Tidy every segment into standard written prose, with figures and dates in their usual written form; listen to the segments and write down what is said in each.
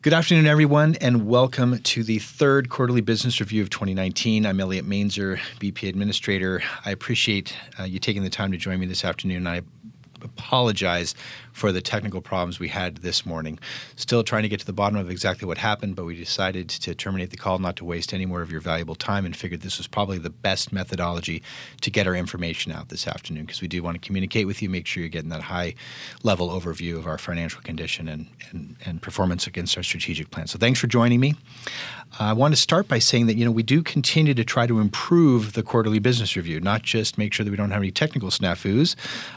Good afternoon, everyone, and welcome to the third quarterly business review of 2019. I'm Elliot Mainzer, BP Administrator. I appreciate you taking the time to join me this afternoon. I apologize for the technical problems we had this morning. Still trying to get to the bottom of exactly what happened, but we decided to terminate the call, not to waste any more of your valuable time, and figured this was probably the best methodology to get our information out this afternoon, because we do want to communicate with you, make sure you're getting that high-level overview of our financial condition and performance against our strategic plan. So thanks for joining me. I want to start by saying that, we do continue to try to improve the quarterly business review, not just make sure that we don't have any technical snafus,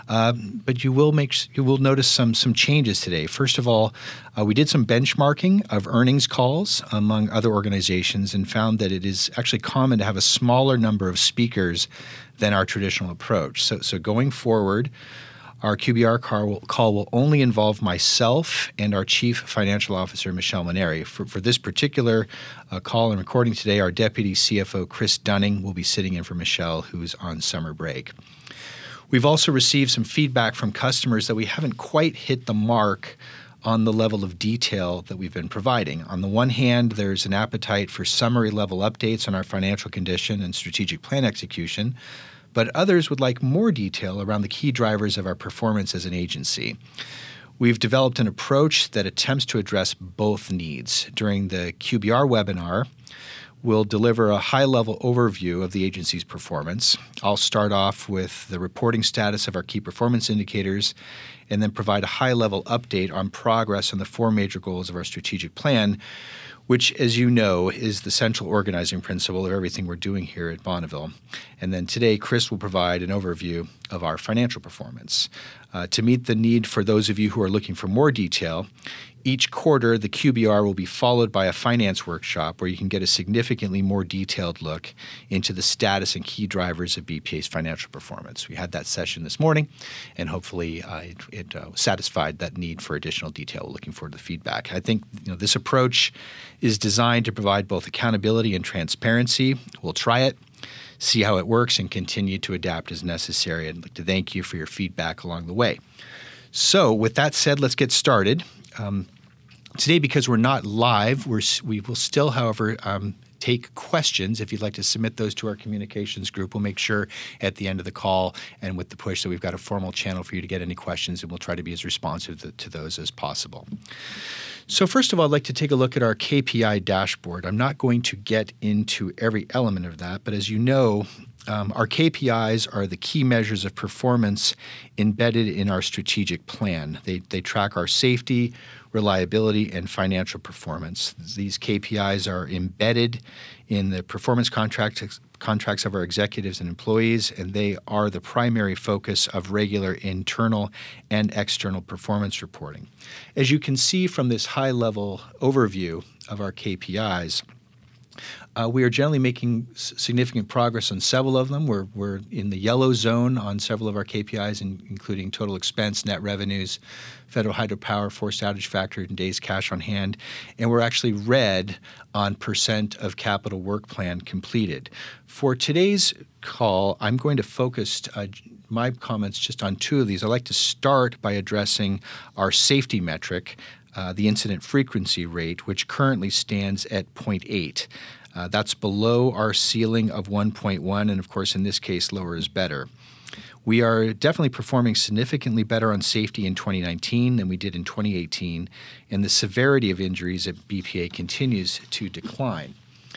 but you will notice some changes today. First of all, we did some benchmarking of earnings calls among other organizations and found that it is actually common to have a smaller number of speakers than our traditional approach. So going forward, our QBR call will only involve myself and our Chief Financial Officer, Michelle Maneri. For this particular call and recording today, our Deputy CFO, Chris Dunning, will be sitting in for Michelle, who's on summer break. We've also received some feedback from customers that we haven't quite hit the mark on the level of detail that we've been providing. On the one hand, there's an appetite for summary level updates on our financial condition and strategic plan execution, but others would like more detail around the key drivers of our performance as an agency. We've developed an approach that attempts to address both needs. During the QBR webinar, we'll deliver a high-level overview of the agency's performance. I'll start off with the reporting status of our key performance indicators and then provide a high-level update on progress on the four major goals of our strategic plan, which, as you know, is the central organizing principle of everything we're doing here at Bonneville. And then today, Chris will provide an overview of our financial performance. To meet the need for those of you who are looking for more detail, each quarter, the QBR will be followed by a finance workshop where you can get a significantly more detailed look into the status and key drivers of BPA's financial performance. We had that session this morning, and hopefully it satisfied that need for additional detail. We're looking forward to the feedback. I think this approach is designed to provide both accountability and transparency. We'll try it, see how it works, and continue to adapt as necessary. I'd like to thank you for your feedback along the way. So with that said, let's get started. Today, because we're not live, we will still, however, take questions. If you'd like to submit those to our communications group, we'll make sure at the end of the call and with the push that we've got a formal channel for you to get any questions, and we'll try to be as responsive to those as possible. So first of all, I'd like to take a look at our KPI dashboard. I'm not going to get into every element of that, but as you know, our KPIs are the key measures of performance embedded in our strategic plan. They track our safety, reliability, and financial performance. These KPIs are embedded in the performance contracts of our executives and employees, and they are the primary focus of regular internal and external performance reporting. As you can see from this high-level overview of our KPIs, we are generally making significant progress on several of them. We're in the yellow zone on several of our KPIs, including total expense, net revenues, federal hydropower, forced outage factor, and days cash on hand. And we're actually red on percent of capital work plan completed. For today's call, I'm going to focus my comments just on two of these. I'd like to start by addressing our safety metric, the incident frequency rate, which currently stands at 0.8. That's below our ceiling of 1.1, and of course, in this case, lower is better. We are definitely performing significantly better on safety in 2019 than we did in 2018, and the severity of injuries at BPA continues to decline.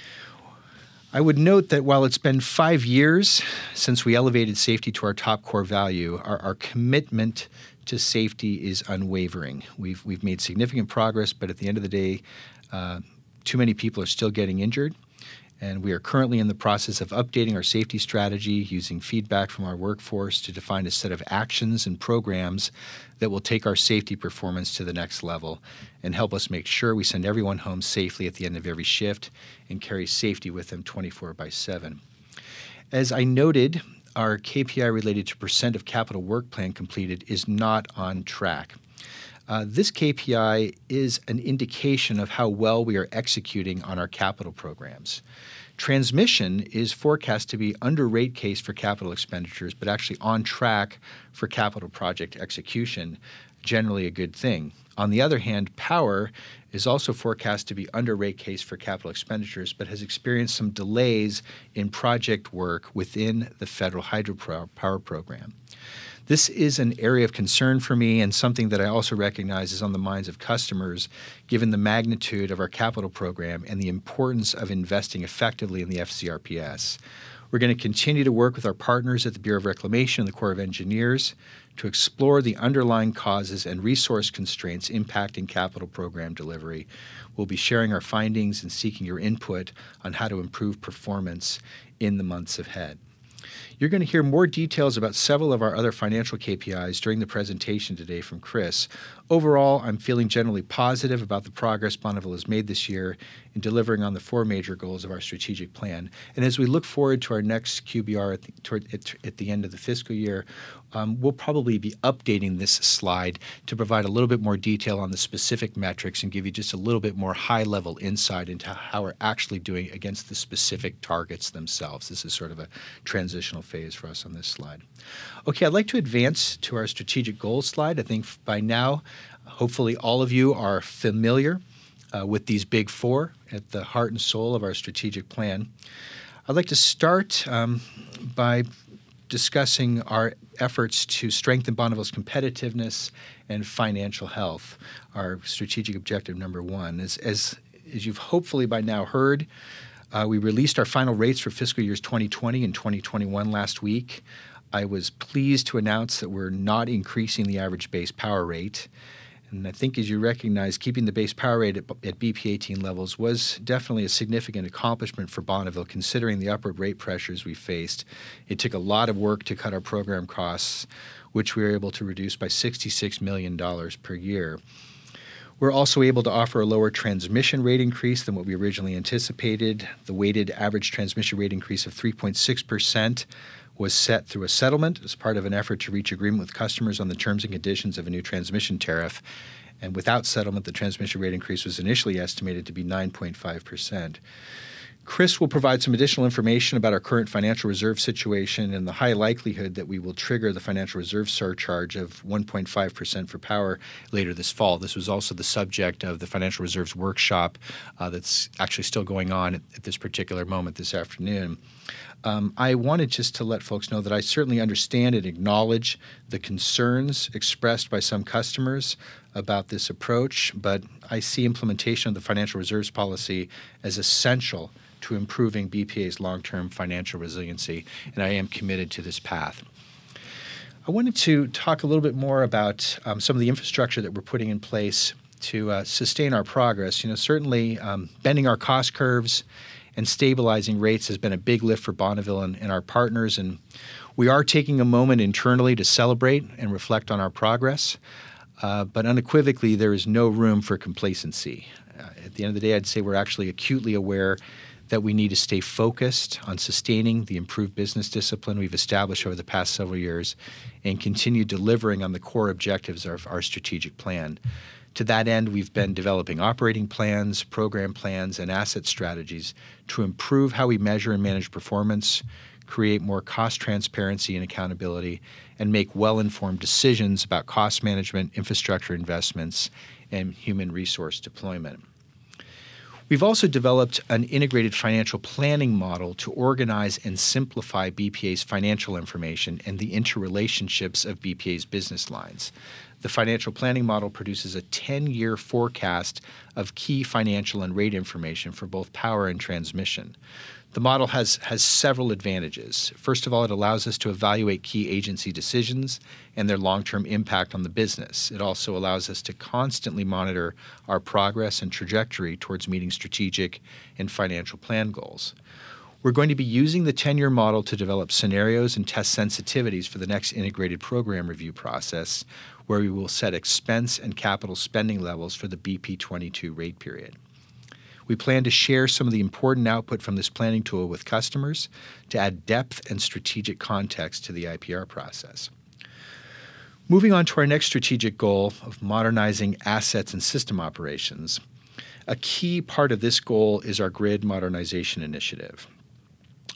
I would note that while it's been 5 years since we elevated safety to our top core value, our commitment to safety is unwavering. We've made significant progress, but at the end of the day, too many people are still getting injured. And we are currently in the process of updating our safety strategy using feedback from our workforce to define a set of actions and programs that will take our safety performance to the next level and help us make sure we send everyone home safely at the end of every shift and carry safety with them 24/7. As I noted, our KPI related to percent of capital work plan completed is not on track. This KPI is an indication of how well we are executing on our capital programs. Transmission is forecast to be under rate case for capital expenditures, but actually on track for capital project execution, generally a good thing. On the other hand, power is also forecast to be under rate case for capital expenditures, but has experienced some delays in project work within the federal hydropower program. This is an area of concern for me and something that I also recognize is on the minds of customers, given the magnitude of our capital program and the importance of investing effectively in the FCRPS. We're going to continue to work with our partners at the Bureau of Reclamation and the Corps of Engineers to explore the underlying causes and resource constraints impacting capital program delivery. We'll be sharing our findings and seeking your input on how to improve performance in the months ahead. You're going to hear more details about several of our other financial KPIs during the presentation today from Chris. Overall, I'm feeling generally positive about the progress Bonneville has made this year in delivering on the four major goals of our strategic plan. And as we look forward to our next QBR at the end of the fiscal year, we'll probably be updating this slide to provide a little bit more detail on the specific metrics and give you just a little bit more high-level insight into how we're actually doing against the specific targets themselves. This is sort of a transitional phase for us on this slide. Okay, I'd like to advance to our strategic goals slide. I think by now, hopefully all of you are familiar with these big four at the heart and soul of our strategic plan. I'd like to start by discussing our efforts to strengthen Bonneville's competitiveness and financial health, our strategic objective number one. As you've hopefully by now heard, we released our final rates for fiscal years 2020 and 2021 last week. I was pleased to announce that we're not increasing the average base power rate. And I think, as you recognize, keeping the base power rate at BP18 levels was definitely a significant accomplishment for Bonneville, considering the upward rate pressures we faced. It took a lot of work to cut our program costs, which we were able to reduce by $66 million per year. We're also able to offer a lower transmission rate increase than what we originally anticipated. The weighted average transmission rate increase of 3.6% was set through a settlement as part of an effort to reach agreement with customers on the terms and conditions of a new transmission tariff. And without settlement, the transmission rate increase was initially estimated to be 9.5%. Chris will provide some additional information about our current financial reserve situation and the high likelihood that we will trigger the financial reserve surcharge of 1.5% for power later this fall. This was also the subject of the financial reserves workshop that's actually still going on at this particular moment this afternoon. I wanted just to let folks know that I certainly understand and acknowledge the concerns expressed by some customers about this approach, but I see implementation of the financial reserves policy as essential to improving BPA's long-term financial resiliency, and I am committed to this path. I wanted to talk a little bit more about some of the infrastructure that we're putting in place to sustain our progress. Certainly bending our cost curves and stabilizing rates has been a big lift for Bonneville and our partners, and we are taking a moment internally to celebrate and reflect on our progress, but unequivocally there is no room for complacency. At the end of the day, I'd say we're actually acutely aware that we need to stay focused on sustaining the improved business discipline we've established over the past several years and continue delivering on the core objectives of our strategic plan. To that end, we've been developing operating plans, program plans, and asset strategies to improve how we measure and manage performance, create more cost transparency and accountability, and make well-informed decisions about cost management, infrastructure investments, and human resource deployment. We've also developed an integrated financial planning model to organize and simplify BPA's financial information and the interrelationships of BPA's business lines. The financial planning model produces a 10-year forecast of key financial and rate information for both power and transmission. The model has several advantages. First of all, it allows us to evaluate key agency decisions and their long-term impact on the business. It also allows us to constantly monitor our progress and trajectory towards meeting strategic and financial plan goals. We're going to be using the 10-year model to develop scenarios and test sensitivities for the next integrated program review process, where we will set expense and capital spending levels for the BP22 rate period. We plan to share some of the important output from this planning tool with customers to add depth and strategic context to the IPR process. Moving on to our next strategic goal of modernizing assets and system operations. A key part of this goal is our grid modernization initiative.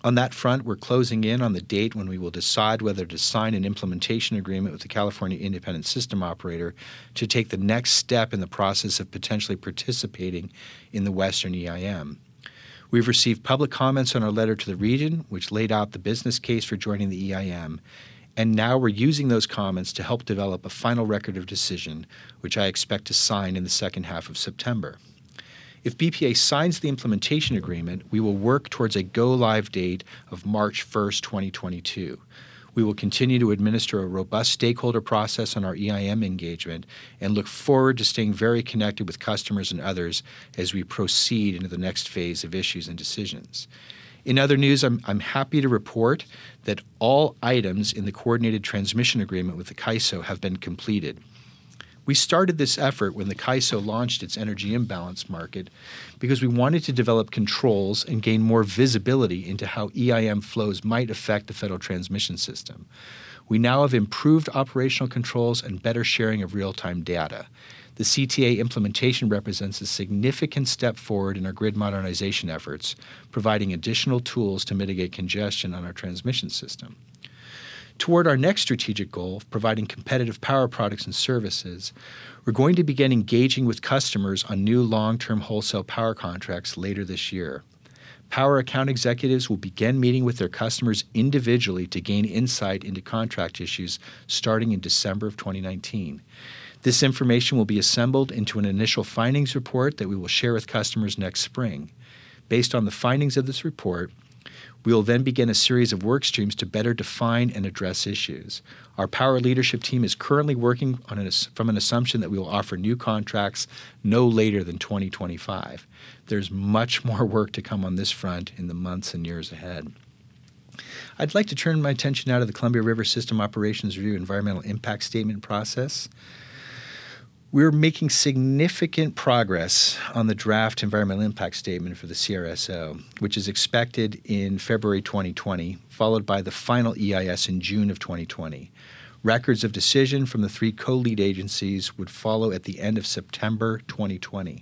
On that front, we're closing in on the date when we will decide whether to sign an implementation agreement with the California Independent System Operator to take the next step in the process of potentially participating in the Western EIM. We've received public comments on our letter to the region, which laid out the business case for joining the EIM, and now we're using those comments to help develop a final record of decision, which I expect to sign in the second half of September. If BPA signs the implementation agreement, we will work towards a go-live date of March 1st, 2022. We will continue to administer a robust stakeholder process on our EIM engagement and look forward to staying very connected with customers and others as we proceed into the next phase of issues and decisions. In other news, I'm happy to report that all items in the Coordinated Transmission Agreement with the CAISO have been completed. We started this effort when the CAISO launched its energy imbalance market because we wanted to develop controls and gain more visibility into how EIM flows might affect the federal transmission system. We now have improved operational controls and better sharing of real-time data. The CTA implementation represents a significant step forward in our grid modernization efforts, providing additional tools to mitigate congestion on our transmission system. Toward our next strategic goal of providing competitive power products and services, we're going to begin engaging with customers on new long-term wholesale power contracts later this year. Power account executives will begin meeting with their customers individually to gain insight into contract issues starting in December of 2019. This information will be assembled into an initial findings report that we will share with customers next spring. Based on the findings of this report, we will then begin a series of work streams to better define and address issues. Our power leadership team is currently working from an assumption that we will offer new contracts no later than 2025. There's much more work to come on this front in the months and years ahead. I'd like to turn my attention now to the Columbia River System Operations Review Environmental Impact Statement process. We're making significant progress on the draft environmental impact statement for the CRSO, which is expected in February 2020, followed by the final EIS in June of 2020. Records of decision from the three co-lead agencies would follow at the end of September 2020.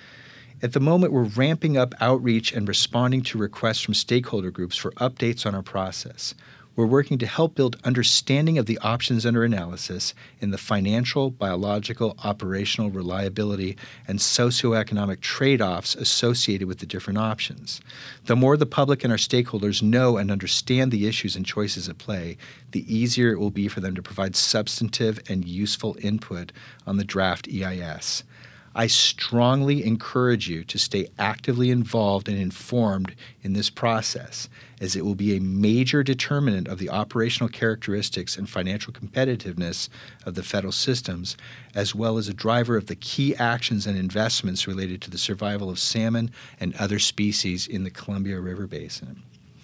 At the moment, we're ramping up outreach and responding to requests from stakeholder groups for updates on our process. We're working to help build understanding of the options under analysis in the financial, biological, operational, reliability, and socioeconomic trade-offs associated with the different options. The more the public and our stakeholders know and understand the issues and choices at play, the easier it will be for them to provide substantive and useful input on the draft EIS. I strongly encourage you to stay actively involved and informed in this process, as it will be a major determinant of the operational characteristics and financial competitiveness of the federal systems, as well as a driver of the key actions and investments related to the survival of salmon and other species in the Columbia River Basin.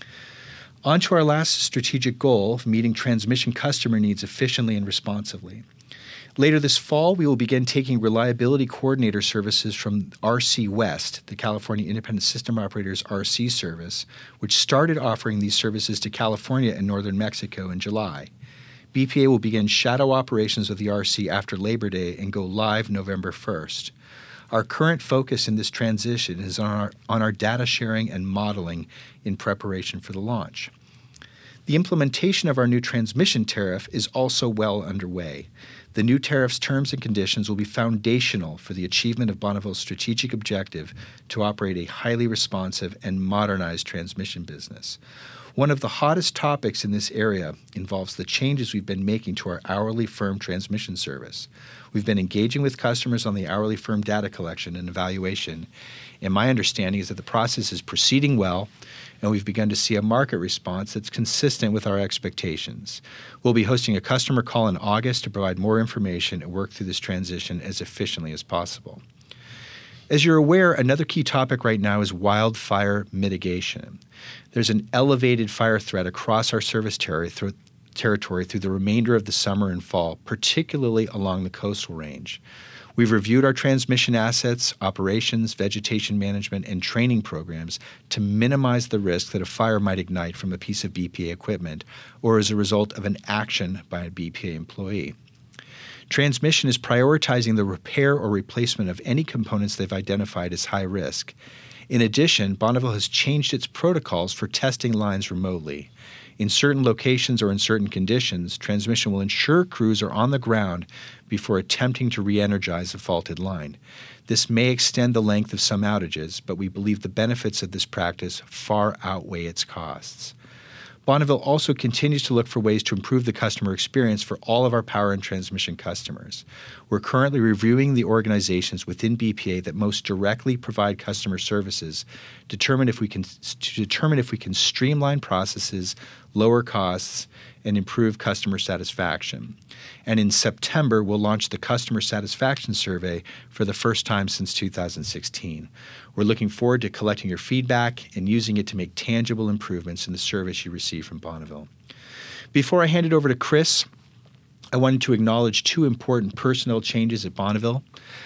On to our last strategic goal of meeting transmission customer needs efficiently and responsively. Later this fall, we will begin taking reliability coordinator services from RC West, the California Independent System Operator's RC service, which started offering these services to California and northern Mexico in July. BPA will begin shadow operations with the RC after Labor Day and go live November 1st. Our current focus in this transition is on our data sharing and modeling in preparation for the launch. The implementation of our new transmission tariff is also well underway. The new tariff's terms and conditions will be foundational for the achievement of Bonneville's strategic objective to operate a highly responsive and modernized transmission business. One of the hottest topics in this area involves the changes we've been making to our hourly firm transmission service. We've been engaging with customers on the hourly firm data collection and evaluation, and my understanding is that the process is proceeding well, and we've begun to see a market response that's consistent with our expectations. We'll be hosting a customer call in August to provide more information and work through this transition as efficiently as possible. As you're aware, another key topic right now is wildfire mitigation. There's an elevated fire threat across our service territory through the remainder of the summer and fall, particularly along the coastal range. We've reviewed our transmission assets, operations, vegetation management, and training programs to minimize the risk that a fire might ignite from a piece of BPA equipment or as a result of an action by a BPA employee. Transmission is prioritizing the repair or replacement of any components they've identified as high risk. In addition, Bonneville has changed its protocols for testing lines remotely. In certain locations or in certain conditions, transmission will ensure crews are on the ground before attempting to re-energize a faulted line. This may extend the length of some outages, but we believe the benefits of this practice far outweigh its costs. Bonneville also continues to look for ways to improve the customer experience for all of our power and transmission customers. We're currently reviewing the organizations within BPA that most directly provide customer services, to determine if we can streamline processes, lower costs, and improve customer satisfaction. And in September, we'll launch the Customer Satisfaction Survey for the first time since 2016. We're looking forward to collecting your feedback and using it to make tangible improvements in the service you receive from Bonneville. Before I hand it over to Chris, I wanted to acknowledge two important personnel changes at Bonneville.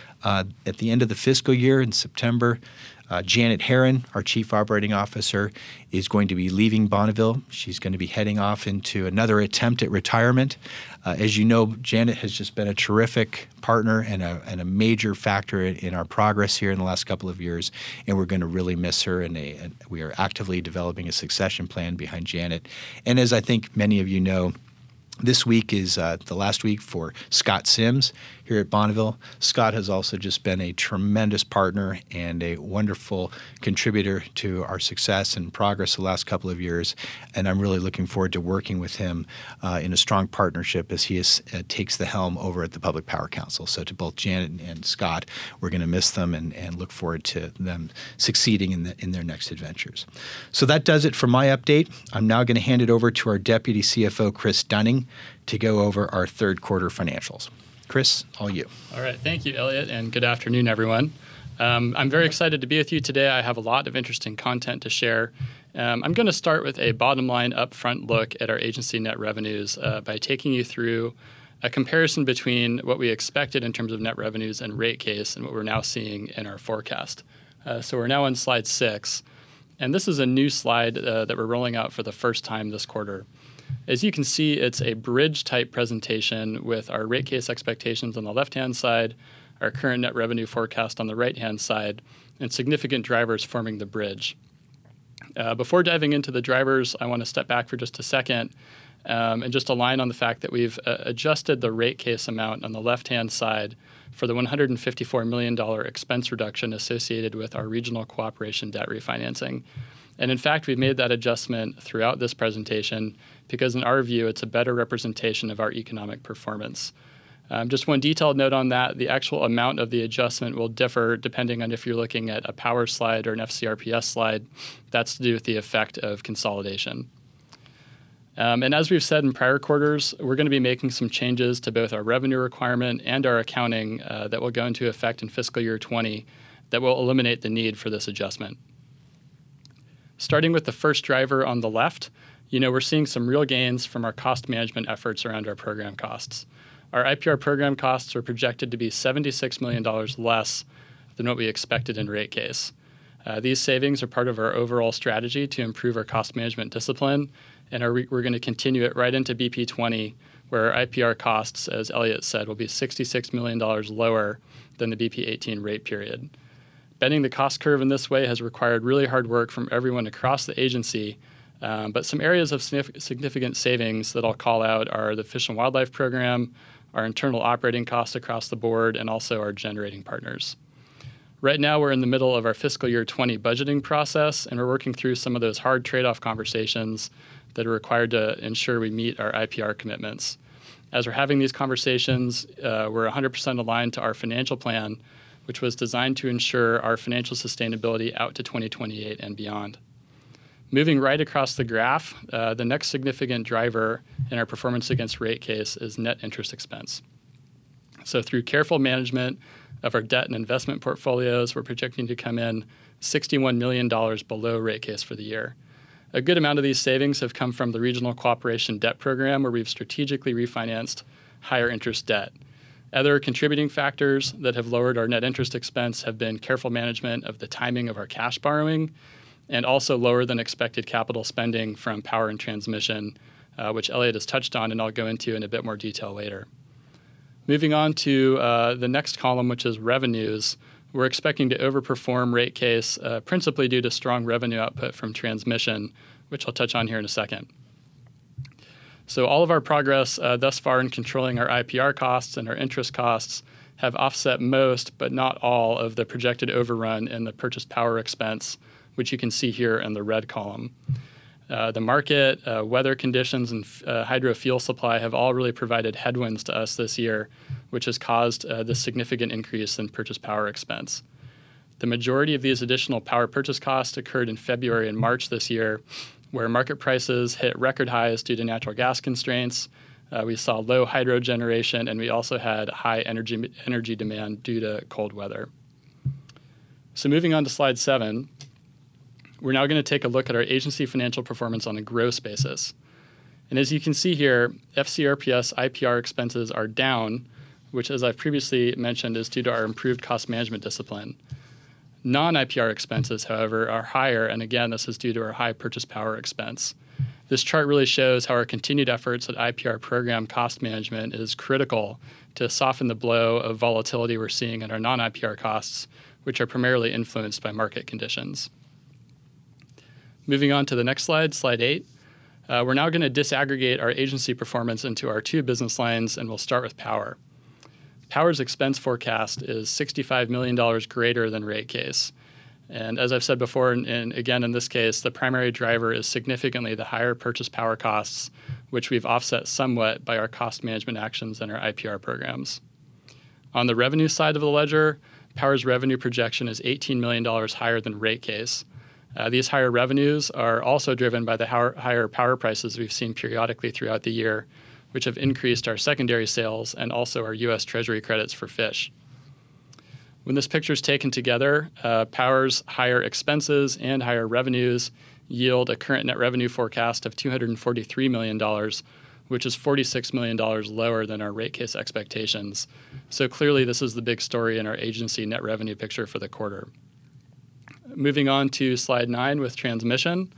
At the end of the fiscal year in September, Janet Herron, our Chief Operating Officer, is going to be leaving Bonneville. She's going to be heading off into another attempt at retirement. As you know, Janet has just been a terrific partner and a major factor in our progress here in the last couple of years, and we're going to really miss her. And we are actively developing a succession plan behind Janet. And as I think many of you know, this week is the last week for Scott Sims here at Bonneville. Scott has also just been a tremendous partner and a wonderful contributor to our success and progress the last couple of years, and I'm really looking forward to working with him in a strong partnership as he takes the helm over at the Public Power Council. So to both Janet and Scott, we're going to miss them and look forward to them succeeding in their next adventures. So that does it for my update. I'm now going to hand it over to our Deputy CFO, Chris Dunning, to go over our third quarter financials. Chris, all you. All right. Thank you, Elliot, and good afternoon, everyone. I'm very excited to be with you today. I have a lot of interesting content to share. I'm going to start with a bottom line upfront look at our agency net revenues by taking you through a comparison between what we expected in terms of net revenues and rate case and what we're now seeing in our forecast. So we're now on slide 6, and this is a new slide that we're rolling out for the first time this quarter. As you can see, it's a bridge-type presentation with our rate case expectations on the left-hand side, our current net revenue forecast on the right-hand side, and significant drivers forming the bridge. Before diving into the drivers, I want to step back for just a second and just align on the fact that we've adjusted the rate case amount on the left-hand side for the $154 million expense reduction associated with our regional cooperation debt refinancing. And in fact, we've made that adjustment throughout this presentation because in our view, it's a better representation of our economic performance. Just one detailed note on that, the actual amount of the adjustment will differ depending on if you're looking at a power slide or an FCRPS slide. That's to do with the effect of consolidation. And as we've said in prior quarters, we're going to be making some changes to both our revenue requirement and our accounting that will go into effect in fiscal year 20 that will eliminate the need for this adjustment. Starting with the first driver on the left, we're seeing some real gains from our cost management efforts around our program costs. Our IPR program costs are projected to be $76 million less than what we expected in rate case. These savings are part of our overall strategy to improve our cost management discipline, and we're going to continue it right into BP 20, where our IPR costs, as Elliot said, will be $66 million lower than the BP 18 rate period. Bending the cost curve in this way has required really hard work from everyone across the agency, but some areas of significant savings that I'll call out are the Fish and Wildlife Program, our internal operating costs across the board, and also our generating partners. Right now, we're in the middle of our fiscal year 20 budgeting process, and we're working through some of those hard trade-off conversations that are required to ensure we meet our IPR commitments. As we're having these conversations, we're 100% aligned to our financial plan, which was designed to ensure our financial sustainability out to 2028 and beyond. Moving right across the graph, the next significant driver in our performance against rate case is net interest expense. So through careful management of our debt and investment portfolios, we're projecting to come in $61 million below rate case for the year. A good amount of these savings have come from the Regional Cooperation Debt Program, where we've strategically refinanced higher interest debt. Other contributing factors that have lowered our net interest expense have been careful management of the timing of our cash borrowing and also lower than expected capital spending from power and transmission, which Elliot has touched on and I'll go into in a bit more detail later. Moving on to the next column, which is revenues, we're expecting to overperform rate case, principally due to strong revenue output from transmission, which I'll touch on here in a second. So all of our progress thus far in controlling our IPR costs and our interest costs have offset most, but not all, of the projected overrun in the purchase power expense, which you can see here in the red column. The market, weather conditions, and hydro fuel supply have all really provided headwinds to us this year, which has caused this significant increase in purchase power expense. The majority of these additional power purchase costs occurred in February and March this year, where market prices hit record highs due to natural gas constraints. We saw low hydro generation, and we also had high energy demand due to cold weather. So moving on to slide 7, we're now going to take a look at our agency financial performance on a gross basis. And as you can see here, FCRPS IPR expenses are down, which, as I've previously mentioned, is due to our improved cost management discipline. Non-IPR expenses, however, are higher, and again, this is due to our high purchase power expense. This chart really shows how our continued efforts at IPR program cost management is critical to soften the blow of volatility we're seeing in our non-IPR costs, which are primarily influenced by market conditions. Moving on to the next slide, slide 8. We're now going to disaggregate our agency performance into our 2 business lines, and we'll start with power. Power's expense forecast is $65 million greater than rate case. And as I've said before, and again in this case, the primary driver is significantly the higher purchase power costs, which we've offset somewhat by our cost management actions and our IPR programs. On the revenue side of the ledger, Power's revenue projection is $18 million higher than rate case. These higher revenues are also driven by the higher power prices we've seen periodically throughout the year, which have increased our secondary sales and also our U.S. Treasury credits for fish. When this picture is taken together, Power's higher expenses and higher revenues yield a current net revenue forecast of $243 million, which is $46 million lower than our rate case expectations. So clearly, this is the big story in our agency net revenue picture for the quarter. Moving on to slide 9 with transmission,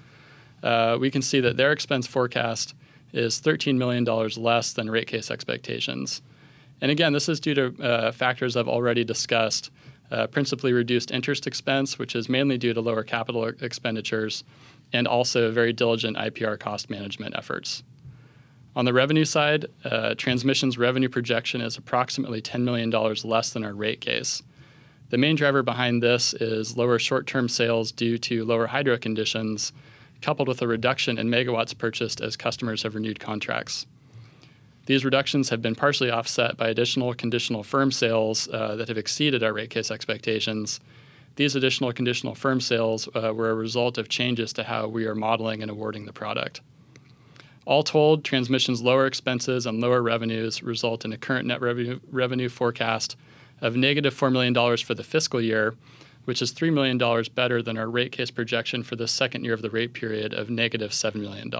we can see that their expense forecast is $13 million less than rate case expectations. And again, this is due to factors I've already discussed, principally reduced interest expense, which is mainly due to lower capital expenditures, and also very diligent IPR cost management efforts. On the revenue side, transmission's revenue projection is approximately $10 million less than our rate case. The main driver behind this is lower short-term sales due to lower hydro conditions, coupled with a reduction in megawatts purchased as customers have renewed contracts. These reductions have been partially offset by additional conditional firm sales that have exceeded our rate case expectations. These additional conditional firm sales were a result of changes to how we are modeling and awarding the product. All told, transmission's lower expenses and lower revenues result in a current net revenue forecast of negative $4 million for the fiscal year, which is $3 million better than our rate case projection for the second year of the rate period of negative $7 million.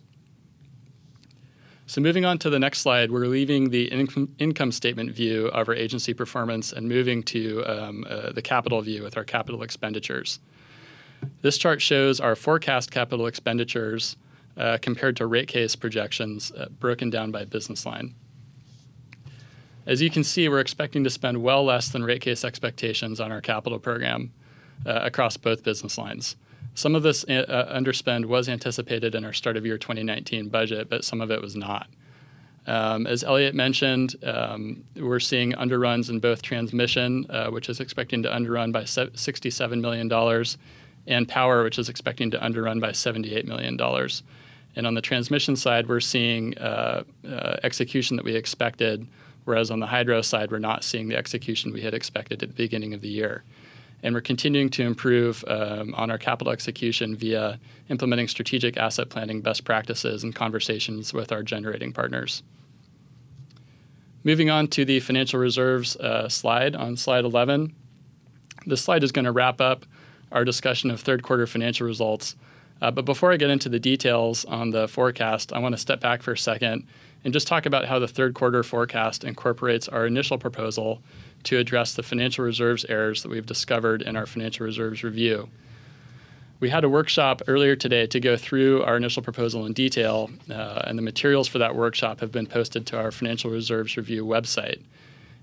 So moving on to the next slide, we're leaving the income statement view of our agency performance and moving to the capital view with our capital expenditures. This chart shows our forecast capital expenditures compared to rate case projections broken down by business line. As you can see, we're expecting to spend well less than rate case expectations on our capital program across both business lines. Some of this underspend was anticipated in our start of year 2019 budget, but some of it was not. As Elliott mentioned, we're seeing underruns in both transmission, which is expecting to underrun by $67 million, and power, which is expecting to underrun by $78 million. And on the transmission side, we're seeing execution that we expected, whereas on the hydro side, we're not seeing the execution we had expected at the beginning of the year. And we're continuing to improve on our capital execution via implementing strategic asset planning best practices and conversations with our generating partners. Moving on to the financial reserves slide on slide 11. This slide is going to wrap up our discussion of third quarter financial results. But before I get into the details on the forecast, I want to step back for a second and just talk about how the third quarter forecast incorporates our initial proposal to address the financial reserves errors that we've discovered in our financial reserves review. We had a workshop earlier today to go through our initial proposal in detail, and the materials for that workshop have been posted to our financial reserves review website.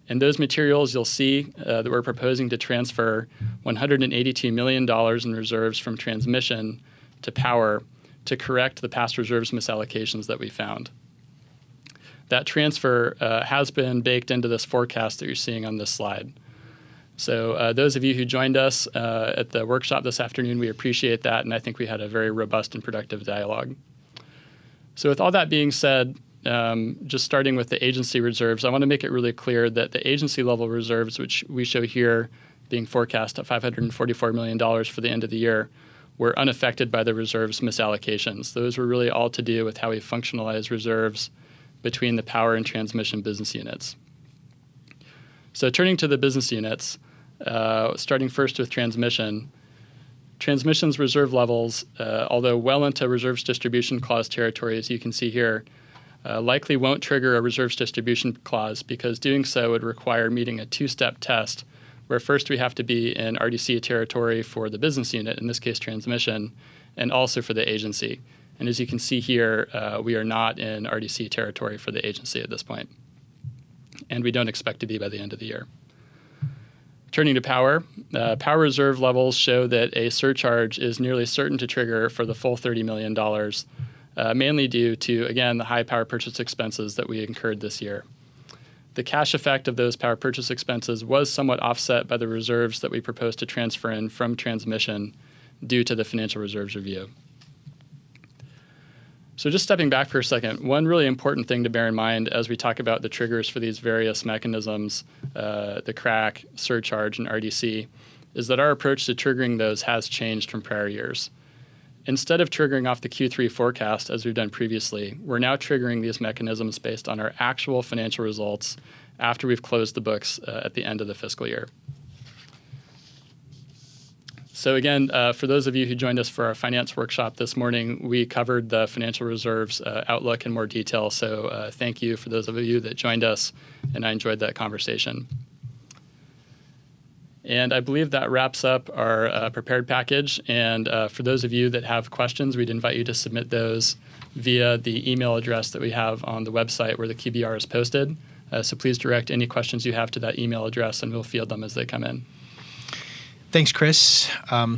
In those materials, you'll see that we're proposing to transfer $182 million in reserves from transmission to power to correct the past reserves misallocations that we found. That transfer has been baked into this forecast that you're seeing on this slide. So those of you who joined us at the workshop this afternoon, we appreciate that, and I think we had a very robust and productive dialogue. So with all that being said, just starting with the agency reserves, I want to make it really clear that the agency level reserves, which we show here being forecast at $544 million for the end of the year, were unaffected by the reserves misallocations. Those were really all to do with how we functionalize reserves between the power and transmission business units. So turning to the business units, starting first with transmission. Transmission's reserve levels, although well into reserves distribution clause territory, as you can see here, likely won't trigger a reserves distribution clause because doing so would require meeting a two-step test where first we have to be in RDC territory for the business unit, in this case transmission, and also for the agency. And as you can see here, we are not in RDC territory for the agency at this point, and we don't expect to be by the end of the year. Turning to power, power reserve levels show that a surcharge is nearly certain to trigger for the full $30 million, mainly due to, again, the high power purchase expenses that we incurred this year. The cash effect of those power purchase expenses was somewhat offset by the reserves that we proposed to transfer in from transmission due to the financial reserves review. So just stepping back for a second, one really important thing to bear in mind as we talk about the triggers for these various mechanisms, the CRAC, surcharge, and RDC, is that our approach to triggering those has changed from prior years. Instead of triggering off the Q3 forecast, as we've done previously, we're now triggering these mechanisms based on our actual financial results after we've closed the books at the end of the fiscal year. So again, for those of you who joined us for our finance workshop this morning, we covered the financial reserves outlook in more detail. So thank you for those of you that joined us, and I enjoyed that conversation. And I believe that wraps up our prepared package. And for those of you that have questions, we'd invite you to submit those via the email address that we have on the website where the QBR is posted. So please direct any questions you have to that email address, and we'll field them as they come in. Thanks, Chris.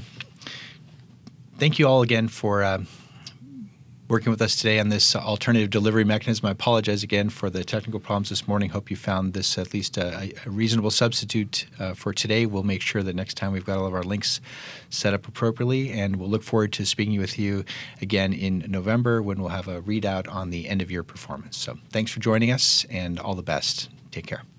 Thank you all again for working with us today on this alternative delivery mechanism. I apologize again for the technical problems this morning. Hope you found this at least a reasonable substitute for today. We'll make sure that next time we've got all of our links set up appropriately, and we'll look forward to speaking with you again in November when we'll have a readout on the end-of-year performance. So thanks for joining us, and all the best. Take care.